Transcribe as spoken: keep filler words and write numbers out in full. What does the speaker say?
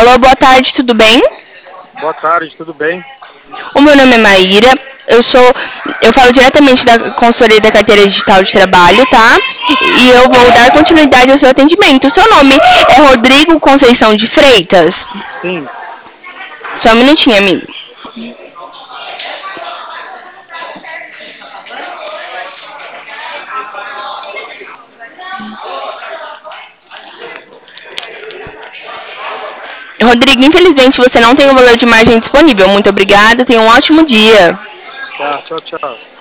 Alô, boa tarde, tudo bem? Boa tarde, tudo bem? O meu nome é Maíra, eu sou, eu falo diretamente da consultoria da carteira digital de trabalho, tá? E eu vou dar continuidade ao seu atendimento. O seu nome é Rodrigo Conceição de Freitas? Sim. Só um minutinho, amigo. Rodrigo, infelizmente você não tem o valor de margem disponível. Muito obrigada, tenha um ótimo dia. Tá, tchau, tchau.